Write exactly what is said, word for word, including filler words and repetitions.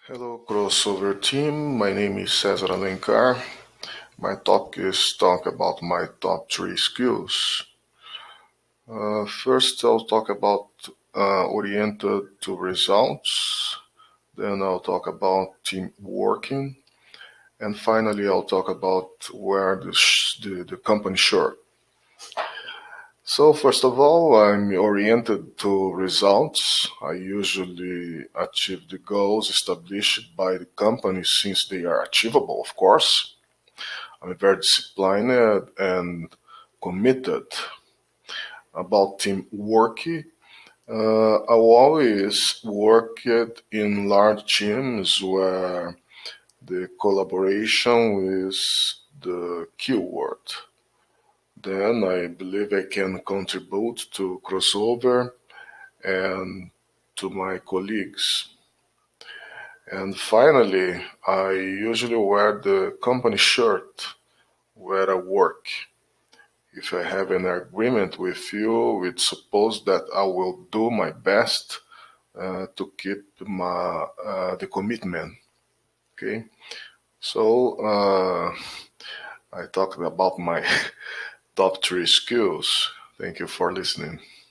Hello, crossover team. My name is Cesar Alencar. My talk is talk about my top three skills. Uh, first, I'll talk about uh, oriented to results. Then I'll talk about team working, and finally, I'll talk about where the sh- the, the company shirt. So first of all, I'm oriented to results. I usually achieve the goals established by the company since they are achievable, of course. I'm very disciplined and committed. About teamwork, uh, I always worked in large teams where the collaboration is the key word. Then I believe I can contribute to crossover and to my colleagues. And finally, I usually wear the company shirt where I work. If I have an agreement with you, it suppose that I will do my best uh, to keep my uh, the commitment. Okay, so uh, I talked about my top three skills. Thank you for listening.